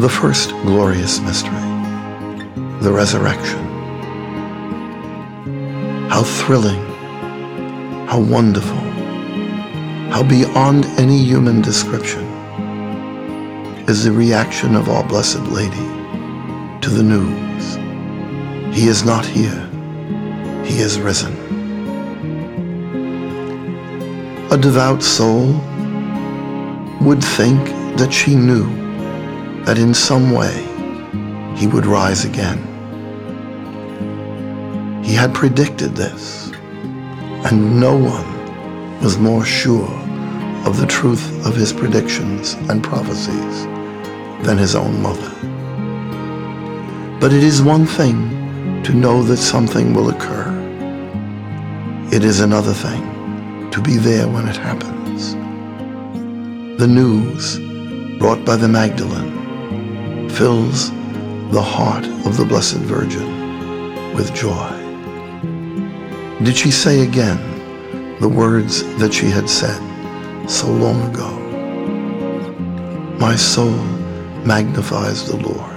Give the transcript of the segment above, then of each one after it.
The first glorious mystery, the resurrection. How thrilling, how wonderful, how beyond any human description is the reaction of our Blessed Lady to the news. He is not here, he is risen. A devout soul would think that she knew that in some way he would rise again. He had predicted this, and no one was more sure of the truth of his predictions and prophecies than his own mother. But it is one thing to know that something will occur. It is another thing to be there when it happens. The news brought by the Magdalene fills the heart of the Blessed Virgin with joy. Did she say again the words that she had said so long ago? My soul magnifies the Lord,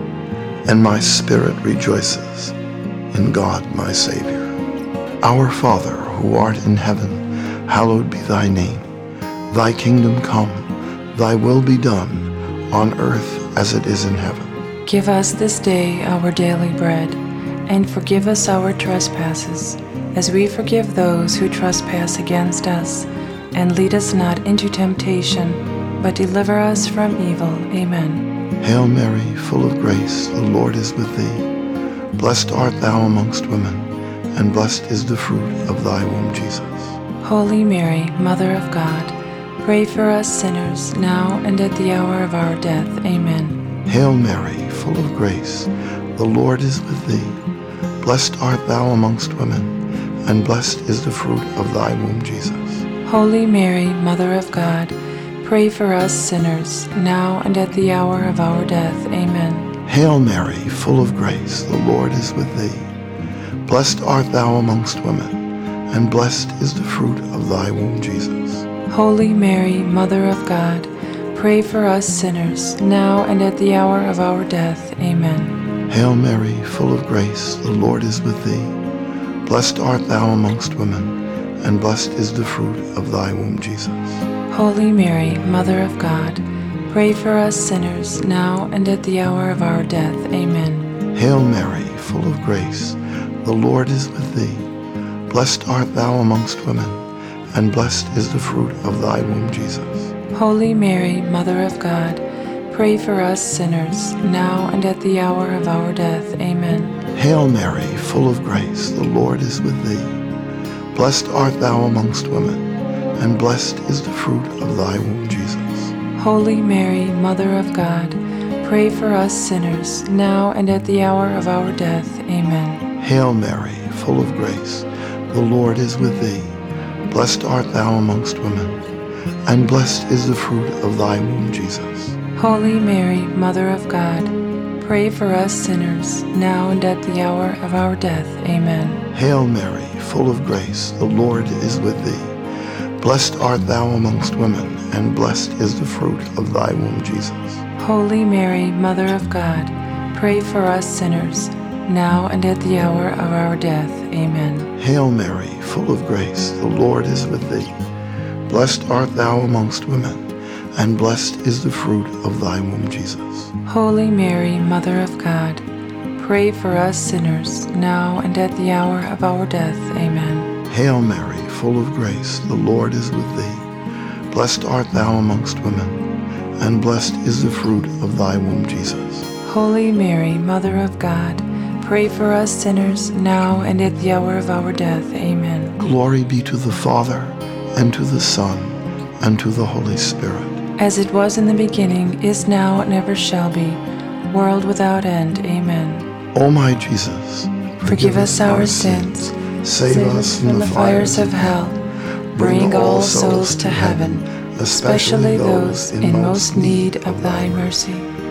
and my spirit rejoices in God my Savior. Our Father, who art in heaven, hallowed be thy name. Thy kingdom come, thy will be done, on earth as it is in heaven. Give us this day our daily bread, and forgive us our trespasses, as we forgive those who trespass against us. And lead us not into temptation, but deliver us from evil. Amen. Hail Mary, full of grace, the Lord is with thee. Blessed art thou amongst women, and blessed is the fruit of thy womb, Jesus. Holy Mary, Mother of God, pray for us sinners, now and at the hour of our death. Amen. Hail Mary, full of grace, the Lord is with thee. Blessed art thou amongst women, and blessed is the fruit of thy womb, Jesus. Holy Mary, Mother of God, pray for us sinners, now and at the hour of our death. Amen. Hail Mary, full of grace, the Lord is with thee. Blessed art thou amongst women, and blessed is the fruit of thy womb, Jesus. Holy Mary, Mother of God, pray for us sinners, now and at the hour of our death. Amen. Hail Mary, full of grace, the Lord is with thee. Blessed art thou amongst women, and blessed is the fruit of thy womb, Jesus. Holy Mary, Mother of God, pray for us sinners, now and at the hour of our death. Amen. Hail Mary, full of grace, the Lord is with thee. Blessed art thou amongst women, and blessed is the fruit of thy womb, Jesus. Holy Mary, Mother of God, pray for us sinners, now and at the hour of our death. Amen. Hail Mary, full of grace, the Lord is with thee. Blessed art thou amongst women, and blessed is the fruit of thy womb, Jesus. Holy Mary, Mother of God, pray for us sinners, now and at the hour of our death. Amen. Hail Mary, full of grace, the Lord is with thee. Blessed art thou amongst women, and blessed is the fruit of thy womb, Jesus. Holy Mary, Mother of God, pray for us sinners, now and at the hour of our death. Amen. Hail Mary, full of grace, the Lord is with thee. Blessed art thou amongst women, and blessed is the fruit of thy womb, Jesus. Holy Mary, Mother of God, pray for us sinners, now and at the hour of our death. Amen. Hail Mary, full of grace, the Lord is with thee. Blessed art thou amongst women, and blessed is the fruit of thy womb, Jesus. Holy Mary, Mother of God, pray for us sinners, now and at the hour of our death. Amen. Hail Mary, full of grace, the Lord is with thee. Blessed art thou amongst women, and blessed is the fruit of thy womb, Jesus. Holy Mary, Mother of God, pray for us sinners, now and at the hour of our death. Amen. Glory be to the Father, and to the Son, and to the Holy Spirit. As it was in the beginning, is now, and ever shall be, world without end. Amen. O my Jesus, forgive us our sins, save us from the fires of hell, bring all souls to heaven, especially those in most need of thy mercy.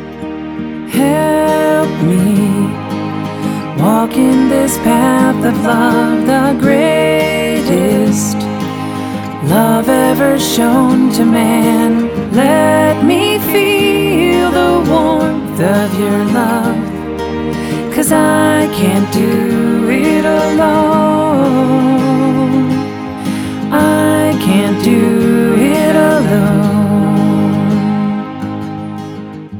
Help me walk in this path of love, the greatest love ever shown to man. Let me feel the warmth depth of your love, 'cause I can't do it alone.